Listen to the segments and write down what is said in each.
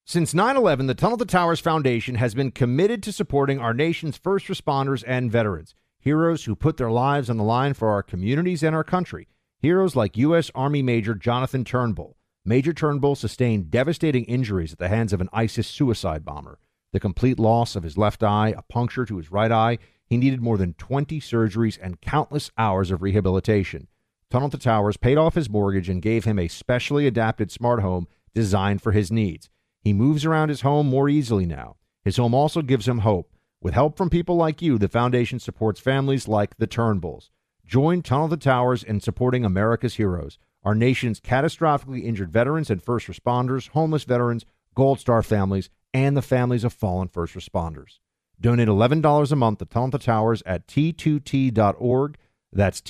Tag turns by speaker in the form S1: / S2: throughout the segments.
S1: Since 9/11, the Tunnel to Towers Foundation has been committed to supporting our nation's first responders and veterans, heroes who put their lives on the line for our communities and our country. Heroes like U.S. Army Major Jonathan Turnbull. Major Turnbull sustained devastating injuries at the hands of an ISIS suicide bomber. The complete loss of his left eye, a puncture to his right eye. He needed more than 20 surgeries and countless hours of rehabilitation. Tunnel to Towers paid off his mortgage and gave him a specially adapted smart home designed for his needs. He moves around his home more easily now. His home also gives him hope. With help from people like you, the foundation supports families like the Turnbulls. Join Tunnel to Towers in supporting America's heroes, our nation's catastrophically injured veterans and first responders, homeless veterans, Gold Star families, and the families of fallen first responders. Donate $11 a month to Tunnel to Towers at T2T.org. That's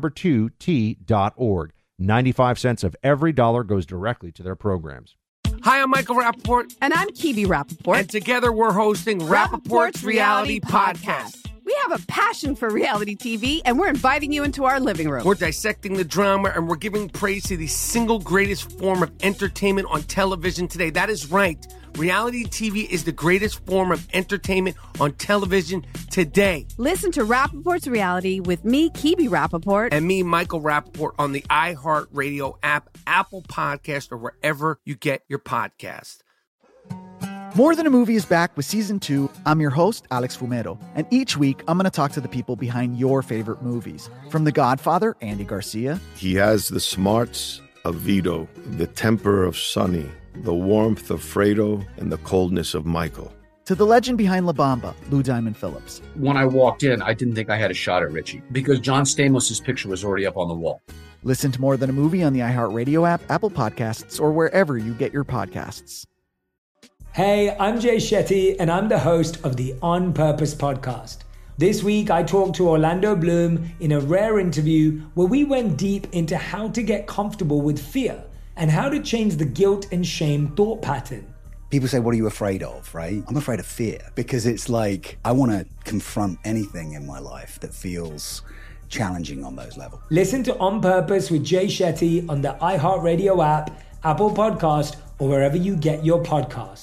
S1: T2T.org. 95 cents of every dollar goes directly to their programs.
S2: Hi, I'm Michael Rappaport.
S3: And I'm Kibi Rappaport.
S2: And together we're hosting Rappaport's Reality Podcast.
S3: We have a passion for reality TV, and we're inviting you into our living room.
S2: We're dissecting the drama, and we're giving praise to the single greatest form of entertainment on television today. That is right. Reality TV is the greatest form of entertainment on television today.
S3: Listen to Rappaport's Reality with me, Kibi Rappaport.
S2: And me, Michael Rappaport, on the iHeartRadio app, Apple Podcast, or wherever you get your podcast.
S4: More Than a Movie is back with Season 2. I'm your host, Alex Fumero, and each week I'm going to talk to the people behind your favorite movies. From The Godfather, Andy Garcia.
S5: He has the smarts of Vito, the temper of Sonny, the warmth of Fredo, and the coldness of Michael.
S4: To the legend behind La Bamba, Lou Diamond Phillips.
S6: When I walked in, I didn't think I had a shot at Richie because John Stamos' picture was already up on the wall.
S4: Listen to More Than a Movie on the iHeartRadio app, Apple Podcasts, or wherever you get your podcasts.
S7: Hey, I'm Jay Shetty, and I'm the host of the On Purpose podcast. This week, I talked to Orlando Bloom in a rare interview where we went deep into how to get comfortable with fear and how to change the guilt and shame thought pattern.
S8: People say, what are you afraid of, right? I'm afraid of fear because it's like I want to confront anything in my life that feels challenging on those levels.
S7: Listen to On Purpose with Jay Shetty on the iHeartRadio app, Apple Podcast, or wherever you get your podcasts.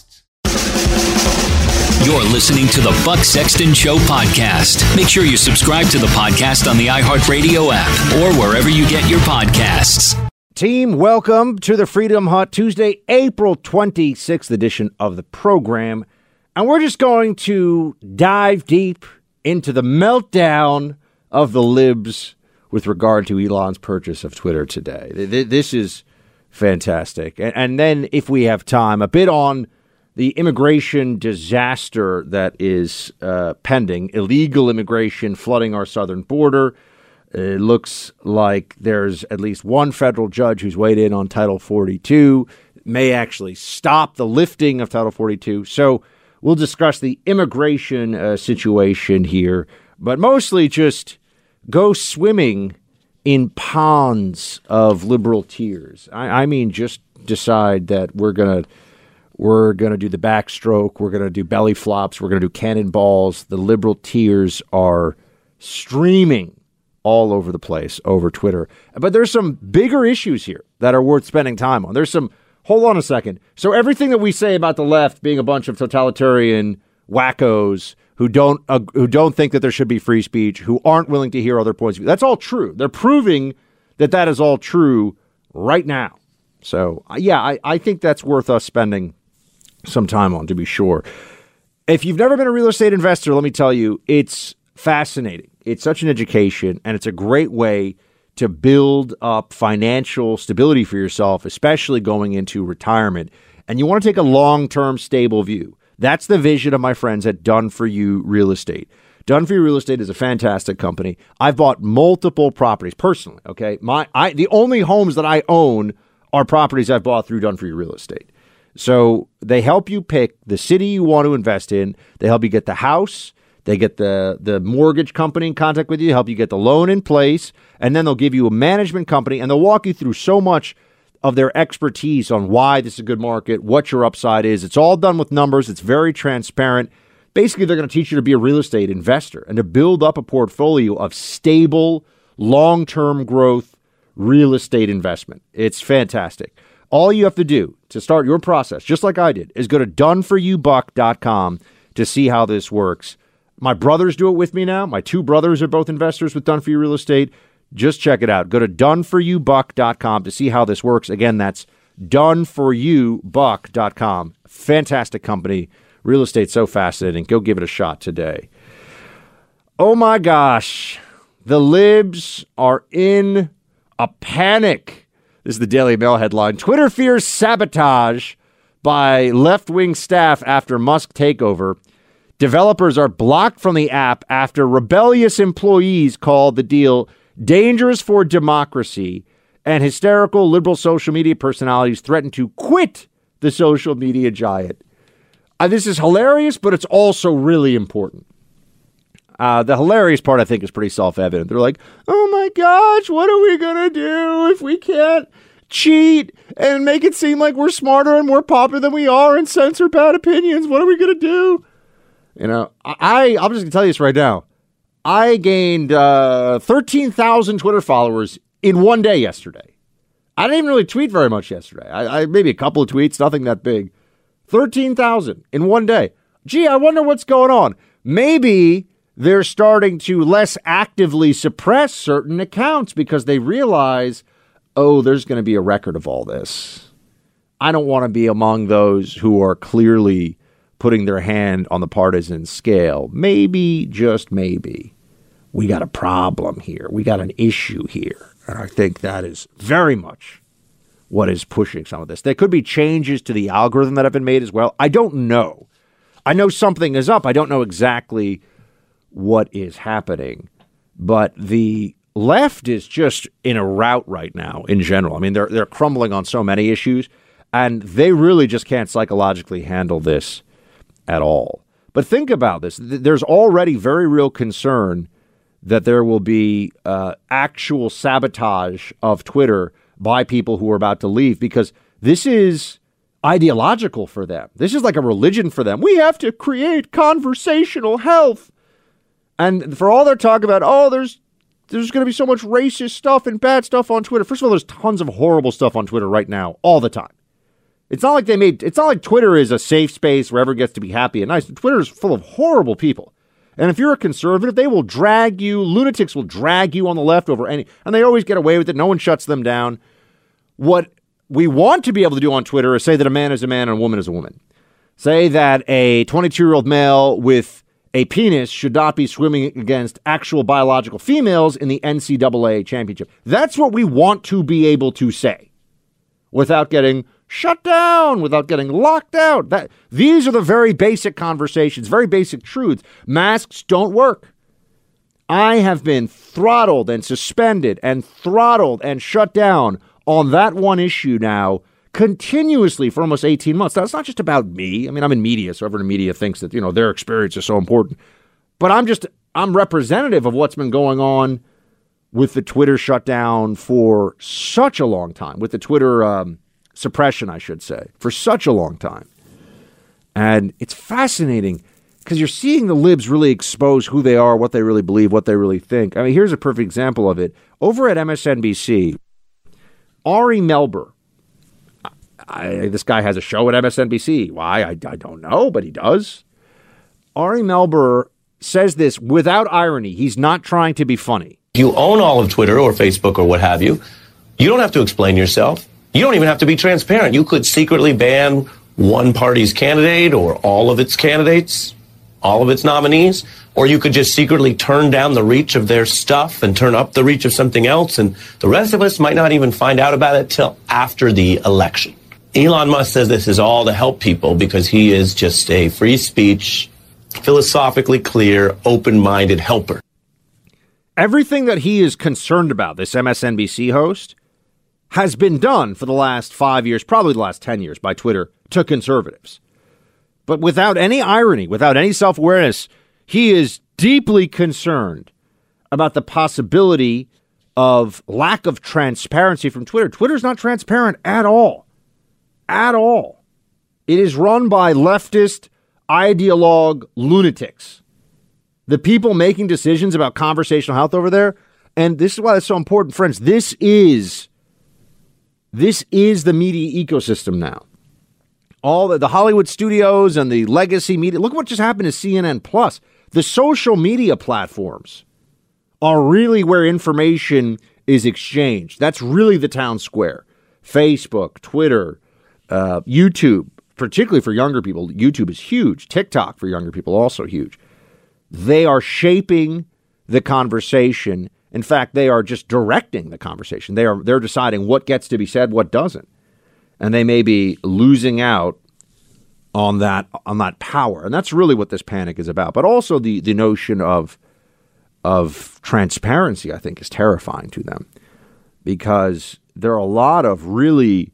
S9: You're listening to the Buck Sexton Show podcast. Make sure you subscribe to the podcast on the iHeartRadio app or wherever you get your podcasts.
S1: Team, welcome to the Freedom Hut, Tuesday, April 26th edition of the program. And we're just going to dive deep into the meltdown of the libs with regard to Elon's purchase of Twitter today. This is fantastic. And then, if we have time, a bit on the immigration disaster that is pending, illegal immigration flooding our southern border. It looks like there's at least one federal judge who's weighed in on Title 42, may actually stop the lifting of Title 42. So we'll discuss the immigration situation here, but mostly just go swimming in ponds of liberal tears. I mean, just decide that we're going to do the backstroke. We're going to do belly flops. We're going to do cannonballs. The liberal tears are streaming all over the place over Twitter. But there's some bigger issues here that are worth spending time on. Hold on a second. So everything that we say about the left being a bunch of totalitarian wackos who don't think that there should be free speech, who aren't willing to hear other points of view, that's all true. They're proving that is all true right now. So, yeah, I think that's worth us spending some time on, to be sure. If you've never been a real estate investor, let me tell you, it's fascinating. It's such an education, and it's a great way to build up financial stability for yourself, especially going into retirement. And you want to take a long-term, stable view. That's the vision of my friends at Done For You Real Estate. Done For You Real Estate is a fantastic company. I've bought multiple properties personally, okay? The only homes that I own are properties I've bought through Done For You Real Estate. So they help you pick the city you want to invest in. They help you get the house. They get the mortgage company in contact with you, help you get the loan in place, and then they'll give you a management company, and they'll walk you through so much of their expertise on why this is a good market, what your upside is. It's all done with numbers. It's very transparent. Basically, they're going to teach you to be a real estate investor and to build up a portfolio of stable, long-term growth real estate investment. It's fantastic. All you have to do to start your process, just like I did, is go to doneforyoubuck.com to see how this works. My brothers do it with me now. My two brothers are both investors with Done For You Real Estate. Just check it out. Go to doneforyoubuck.com to see how this works. Again, that's doneforyoubuck.com. Fantastic company. Real estate's so fascinating. Go give it a shot today. Oh my gosh. The libs are in a panic. This is the Daily Mail headline. Twitter fears sabotage by left-wing staff after Musk takeover. Developers are blocked from the app after rebellious employees called the deal dangerous for democracy, and hysterical liberal social media personalities threaten to quit the social media giant. This is hilarious, but it's also really important. The hilarious part, I think, is pretty self-evident. They're like, oh my gosh, what are we going to do if we can't cheat and make it seem like we're smarter and more popular than we are and censor bad opinions? What are we going to do? You know, I'm just going to tell you this right now. I gained 13,000 Twitter followers in one day yesterday. I didn't even really tweet very much yesterday. I maybe a couple of tweets, nothing that big. 13,000 in one day. Gee, I wonder what's going on. Maybe they're starting to less actively suppress certain accounts because they realize, oh, there's going to be a record of all this. I don't want to be among those who are clearly putting their hand on the partisan scale. Maybe, just maybe, we got a problem here. We got an issue here. And I think that is very much what is pushing some of this. There could be changes to the algorithm that have been made as well. I don't know. I know something is up. I don't know exactly what is happening. But the left is just in a rout right now in general. I mean, they're crumbling on so many issues, and they really just can't psychologically handle this at all. But think about this. There's already very real concern that there will be actual sabotage of Twitter by people who are about to leave, because this is ideological for them. This is like a religion for them. We have to create conversational health. And for all their talk about, oh, there's going to be so much racist stuff and bad stuff on Twitter. First of all, there's tons of horrible stuff on Twitter right now, all the time. It's not like Twitter is a safe space where everyone gets to be happy and nice. Twitter is full of horrible people. And if you're a conservative, they will drag you, lunatics will drag you on the left over and they always get away with it. No one shuts them down. What we want to be able to do on Twitter is say that a man is a man and a woman is a woman. Say that a 22-year-old male with a penis should not be swimming against actual biological females in the NCAA championship. That's what we want to be able to say without getting shut down, without getting locked out. These are the very basic conversations, very basic truths. Masks don't work. I have been throttled and suspended and throttled and shut down on that one issue now continuously for almost 18 months. Now, it's not just about me. I mean, I'm in media, so everyone in media thinks that, their experience is so important. But I'm representative of what's been going on with the Twitter shutdown for such a long time, with the Twitter suppression, I should say, for such a long time. And it's fascinating because you're seeing the libs really expose who they are, what they really believe, what they really think. I mean, here's a perfect example of it. Over at MSNBC, Ari Melber, this guy has a show at MSNBC. Why? I don't know, but he does. Ari Melber says this without irony. He's not trying to be funny.
S10: You own all of Twitter or Facebook or what have you. You don't have to explain yourself. You don't even have to be transparent. You could secretly ban one party's candidate or all of its candidates, all of its nominees, or you could just secretly turn down the reach of their stuff and turn up the reach of something else, and the rest of us might not even find out about it till after the election. Elon Musk says this is all to help people because he is just a free speech, philosophically clear, open-minded helper.
S1: Everything that he is concerned about, this MSNBC host, has been done for the last 5 years, probably the last 10 years by Twitter to conservatives. But without any irony, without any self-awareness, he is deeply concerned about the possibility of lack of transparency from Twitter. Twitter's not transparent at all. At all. It is run by leftist ideologue lunatics. The people making decisions about conversational health over there, and this is why it's so important, friends, this is This is the media ecosystem now. All the Hollywood studios and the legacy media. Look what just happened to CNN Plus. The social media platforms are really where information is exchanged. That's really the town square. Facebook, Twitter, YouTube, particularly for younger people. YouTube is huge. TikTok for younger people, also huge. They are shaping the conversation. In fact, they are just directing the conversation. They're deciding what gets to be said, what doesn't. And they may be losing out on that power. And that's really what this panic is about. But also the notion of transparency, I think, is terrifying to them, because there are a lot of really,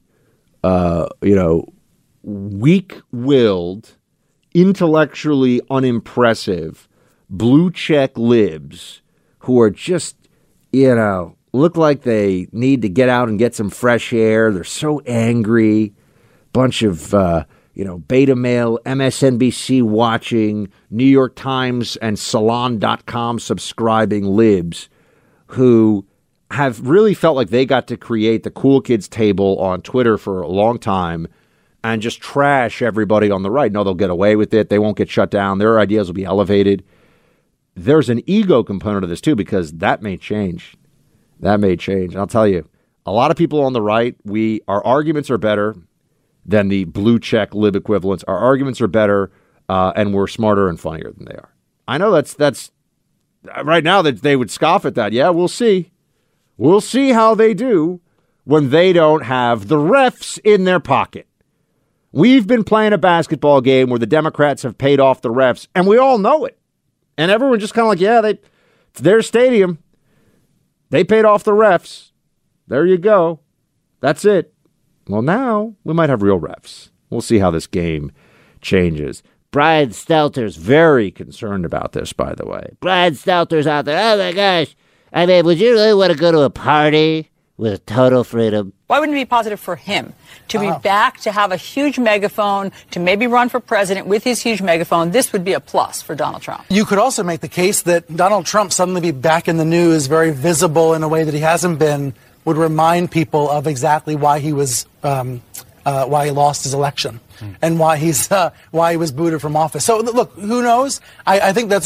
S1: weak-willed, intellectually unimpressive, blue-check libs who are just, look like they need to get out and get some fresh air. They're so angry. Bunch of, beta male, MSNBC watching, New York Times and Salon.com subscribing libs who have really felt like they got to create the cool kids table on Twitter for a long time and just trash everybody on the right. No, they'll get away with it. They won't get shut down. Their ideas will be elevated. There's an ego component of this, too, because that may change. That may change. And I'll tell you, a lot of people on the right, our arguments are better than the blue check lib equivalents. Our arguments are better, and we're smarter and funnier than they are. I know that's right now that they would scoff at that. Yeah, we'll see. We'll see how they do when they don't have the refs in their pocket. We've been playing a basketball game where the Democrats have paid off the refs, and we all know it. And everyone just kind of like, it's their stadium. They paid off the refs. There you go. That's it. Well, now we might have real refs. We'll see how this game changes. Brian Stelter's very concerned about this, by the way. Brian Stelter's out there. Oh, my gosh. I mean, would you really want to go to a party with total freedom?
S11: Why wouldn't it be positive for him to be back, to have a huge megaphone, to maybe run for president with his huge megaphone? This would be a plus for Donald Trump.
S12: You could also make the case that Donald Trump suddenly be back in the news, very visible in a way that he hasn't been, would remind people of exactly why he was, why he lost his election and why he was booted from office. So look, who knows? I think that's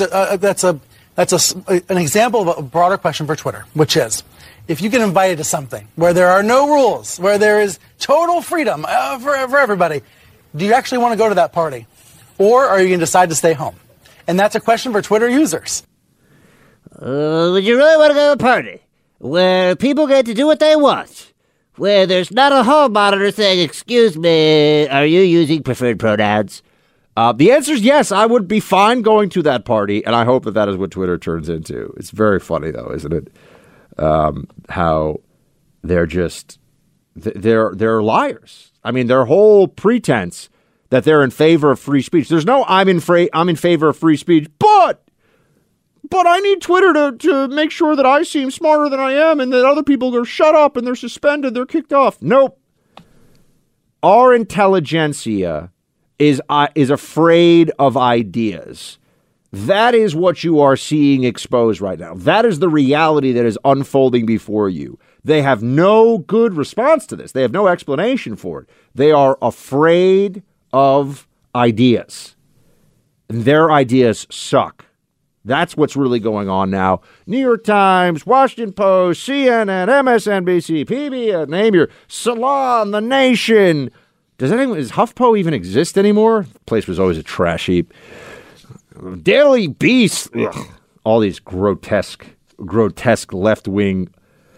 S12: an example of a broader question for Twitter, which is, if you get invited to something where there are no rules, where there is total freedom for everybody, do you actually want to go to that party? Or are you going to decide to stay home? And that's a question for Twitter users.
S1: Would you really want to go to a party where people get to do what they want? Where there's not a hall monitor saying, excuse me, are you using preferred pronouns? The answer is yes, I would be fine going to that party, and I hope that is what Twitter turns into. It's very funny, though, isn't it? How they're just they're liars. I mean, their whole pretense that they're in favor of free speech. There's no I'm in favor of free speech, but I need Twitter to make sure that I seem smarter than I am and that other people are shut up and they're suspended, they're kicked off. Nope. Our intelligentsia is afraid of ideas. That is what you are seeing exposed right now. That is the reality that is unfolding before you. They have no good response to this. They have no explanation for it. They are afraid of ideas. And their ideas suck. That's what's really going on now. New York Times, Washington Post, CNN, MSNBC, PBS, name your Salon, The Nation. Does HuffPo even exist anymore? The place was always a trash heap. Daily Beast, all these grotesque left-wing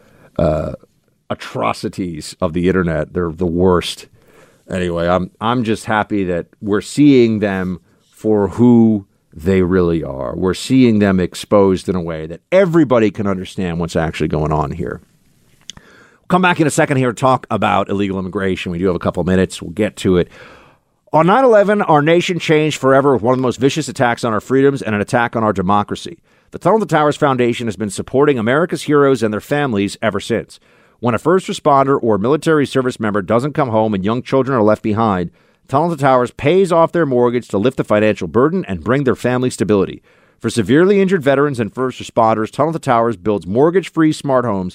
S1: atrocities of the internet. They're the worst. Anyway, I'm just happy that we're seeing them for who they really are. We're seeing them exposed in a way that everybody can understand what's actually going on here. We'll come back in a second here to talk about illegal immigration. We do have a couple of minutes. We'll get to it. On 9/11, our nation changed forever with one of the most vicious attacks on our freedoms and an attack on our democracy. The Tunnel to Towers Foundation has been supporting America's heroes and their families ever since. When a first responder or military service member doesn't come home and young children are left behind, Tunnel to Towers pays off their mortgage to lift the financial burden and bring their family stability. For severely injured veterans and first responders, Tunnel to Towers builds mortgage-free smart homes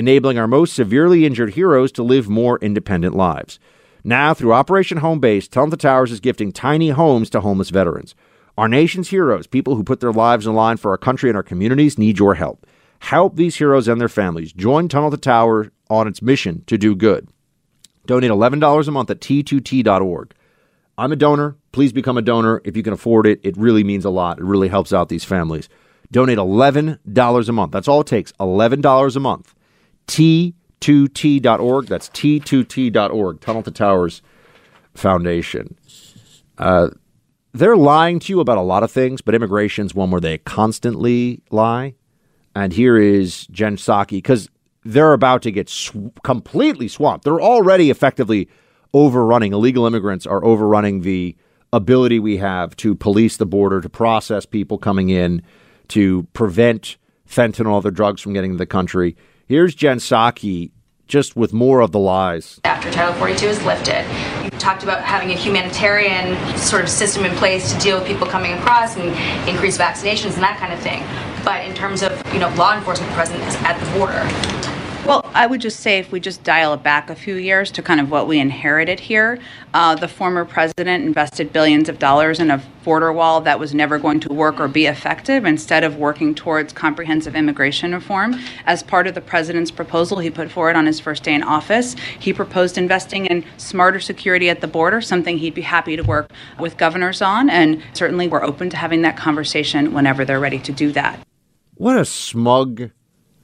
S1: enabling our most severely injured heroes to live more independent lives. Now, through Operation Homebase, Tunnel to Towers is gifting tiny homes to homeless veterans. Our nation's heroes, people who put their lives on the line for our country and our communities, need your help. Help these heroes and their families. Join Tunnel to Tower on its mission to do good. Donate $11 a month at T2T.org. I'm a donor. Please become a donor if you can afford it. It really means a lot. It really helps out these families. Donate $11 a month. That's all it takes, $11 a month. T2T.org. That's T2T.org, Tunnel to Towers Foundation. They're lying to you about a lot of things, but immigration's one where they constantly lie. And here is Jen Psaki, because they're about to get completely swamped. They're already effectively overrunning. Illegal immigrants are overrunning the ability we have to police the border, to process people coming in, to prevent fentanyl and other drugs from getting to the country. Here's Jen Psaki, just with more of the lies.
S13: After Title 42 is lifted, you talked about having a humanitarian sort of system in place to deal with people coming across and increase vaccinations and that kind of thing. But in terms of, law enforcement presence at the border.
S14: Well, I would just say if we just dial it back a few years to kind of what we inherited here, the former president invested billions of dollars in a border wall that was never going to work or be effective. Instead of working towards comprehensive immigration reform, as part of the president's proposal he put forward on his first day in office, he proposed investing in smarter security at the border, something he'd be happy to work with governors on. And certainly we're open to having that conversation whenever they're ready to do that.
S1: What a smug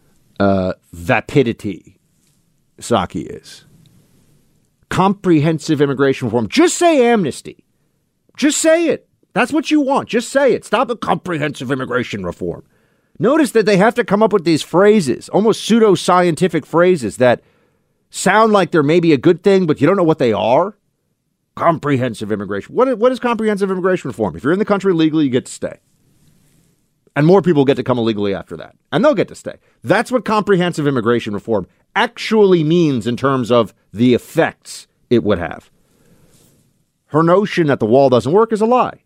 S1: vapidity Psaki is. Comprehensive immigration reform. Just say amnesty. Just say it. That's what you want. Just say it. Stop the comprehensive immigration reform. Notice that they have to come up with these phrases, almost pseudo-scientific phrases that sound like they're maybe a good thing, but you don't know what they are. Comprehensive immigration. What is comprehensive immigration reform? If you're in the country legally, you get to stay. And more people get to come illegally after that. And they'll get to stay. That's what comprehensive immigration reform actually means in terms of the effects it would have. Her notion that the wall doesn't work is a lie.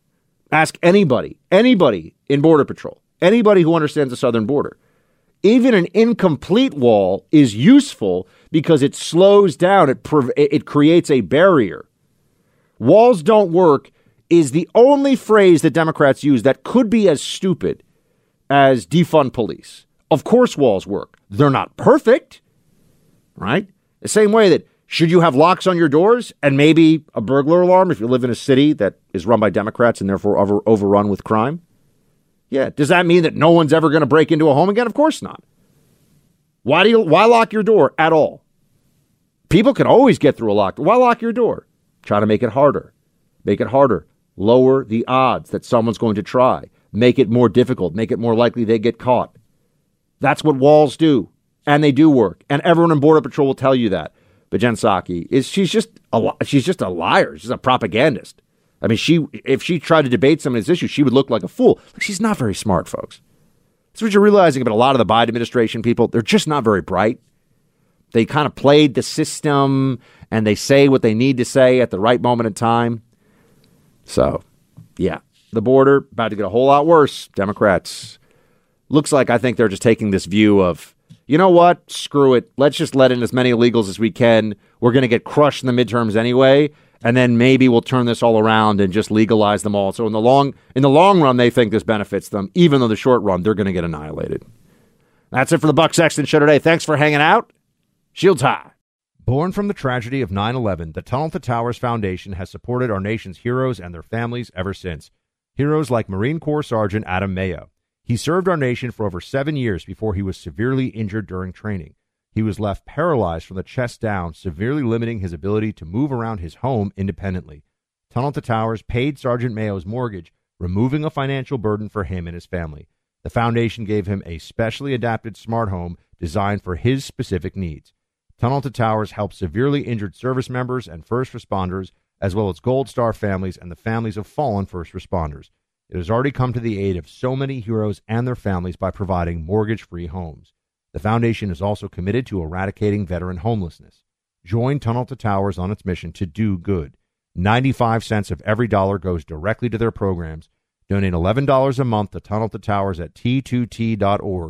S1: Ask anybody in Border Patrol, anybody who understands the southern border. Even an incomplete wall is useful because it slows down, it creates a barrier. Walls don't work is the only phrase that Democrats use that could be as stupid as defund police. Of course walls work. They're not perfect, right? The same way that should you have locks on your doors and maybe a burglar alarm if you live in a city that is run by Democrats and therefore overrun with crime? Yeah. Does that mean that no one's ever going to break into a home again? Of course not. Why lock your door at all? People can always get through a lock. Why lock your door? Try to make it harder. Make it harder. Lower the odds that someone's going to try. Make it more difficult. Make it more likely they get caught. That's what walls do. And they do work. And everyone in Border Patrol will tell you that. But Jen Psaki, she's just a liar. She's a propagandist. I mean, if she tried to debate some of these issues, she would look like a fool. She's not very smart, folks. That's what you're realizing about a lot of the Biden administration people. They're just not very bright. They kind of played the system and they say what they need to say at the right moment in time. So, yeah, the border about to get a whole lot worse. Democrats, looks like I think they're just taking this view of, you know what, screw it. Let's just let in as many illegals as we can. We're going to get crushed in the midterms anyway. And then maybe we'll turn this all around and just legalize them all. So in the long run, they think this benefits them, even though the short run, they're going to get annihilated. That's it for the Buck Sexton Show today. Thanks for hanging out. Shields high. Born from the tragedy of 9/11, the Tunnel to Towers Foundation has supported our nation's heroes and their families ever since. Heroes like Marine Corps Sergeant Adam Mayo. He served our nation for over 7 years before he was severely injured during training. He was left paralyzed from the chest down, severely limiting his ability to move around his home independently. Tunnel to Towers paid Sergeant Mayo's mortgage, removing a financial burden for him and his family. The foundation gave him a specially adapted smart home designed for his specific needs. Tunnel to Towers helps severely injured service members and first responders, as well as Gold Star families and the families of fallen first responders. It has already come to the aid of so many heroes and their families by providing mortgage-free homes. The foundation is also committed to eradicating veteran homelessness. Join Tunnel to Towers on its mission to do good. 95 cents of every dollar goes directly to their programs. Donate $11 a month to Tunnel to Towers at T2T.org.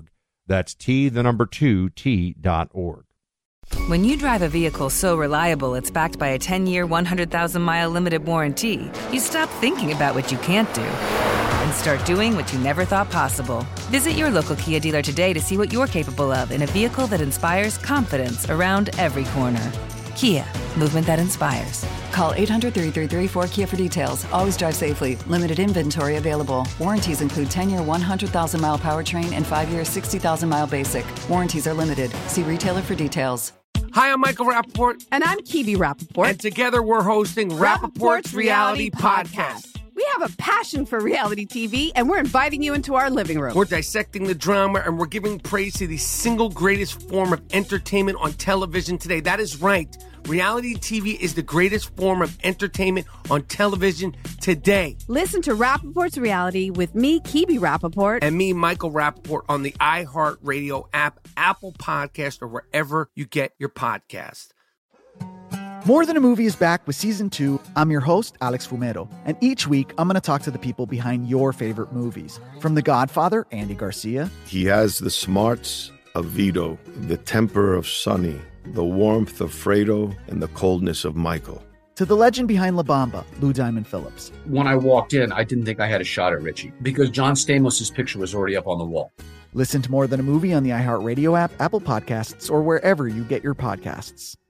S1: That's T2T.org.
S15: When you drive a vehicle so reliable it's backed by a 10-year, 100,000-mile limited warranty, you stop thinking about what you can't do and start doing what you never thought possible. Visit your local Kia dealer today to see what you're capable of in a vehicle that inspires confidence around every corner. Kia, movement that inspires.
S16: Call 800-333-4KIA for details. Always drive safely. Limited inventory available. Warranties include 10-year 100,000-mile powertrain and 5-year 60,000-mile basic. Warranties are limited. See retailer for details.
S2: Hi, I'm Michael Rappaport.
S3: And I'm Kibi Rappaport.
S2: And together we're hosting Rappaport's Reality Podcast.
S3: We have a passion for reality TV, and we're inviting you into our living room.
S2: We're dissecting the drama, and we're giving praise to the single greatest form of entertainment on television today. That is right. Reality TV is the greatest form of entertainment on television today.
S3: Listen to Rappaport's Reality with me, Kibi Rappaport.
S2: And me, Michael Rappaport, on the iHeartRadio app, Apple Podcast, or wherever you get your podcast.
S4: More Than a Movie is back with Season 2. I'm your host, Alex Fumero. And each week, I'm going to talk to the people behind your favorite movies. From The Godfather, Andy Garcia.
S5: He has the smarts of Vito, the temper of Sonny, the warmth of Fredo, and the coldness of Michael.
S4: To the legend behind La Bamba, Lou Diamond Phillips.
S6: When I walked in, I didn't think I had a shot at Richie because John Stamos' picture was already up on the wall.
S4: Listen to More Than a Movie on the iHeartRadio app, Apple Podcasts, or wherever you get your podcasts.